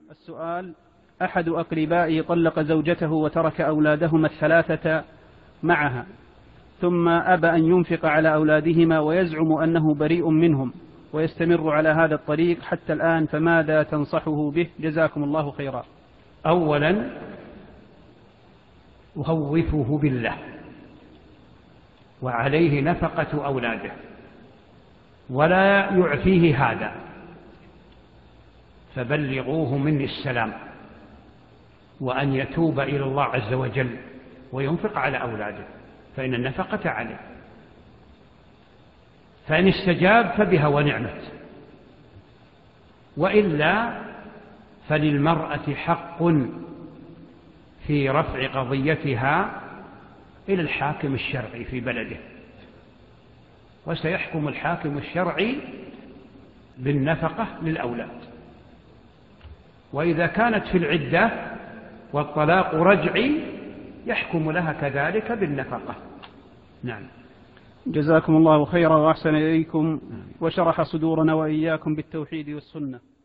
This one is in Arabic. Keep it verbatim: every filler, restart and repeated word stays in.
السؤال: أحد أقربائي طلق زوجته وترك أولادهما الثلاثة معها، ثم أبى أن ينفق على أولادهما ويزعم أنه بريء منهم ويستمر على هذا الطريق حتى الآن، فماذا تنصحه به؟ جزاكم الله خيرا. أولا أخوفه بالله، وعليه نفقة أولاده، ولا يعفيه هذا، فبلغوه مني السلام، وأن يتوب إلى الله عز وجل وينفق على أولاده، فإن النفقة عليه، فإن استجاب فبها ونعمت، وإلا فللمرأة حق في رفع قضيتها إلى الحاكم الشرعي في بلده، وسيحكم الحاكم الشرعي بالنفقة للأولاد. وإذا كانت في العدة والطلاق رجعي يحكم لها كذلك بالنفقة. نعم. جزاكم الله خيرا وأحسن إليكم وشرح صدورنا وإياكم بالتوحيد والسنة.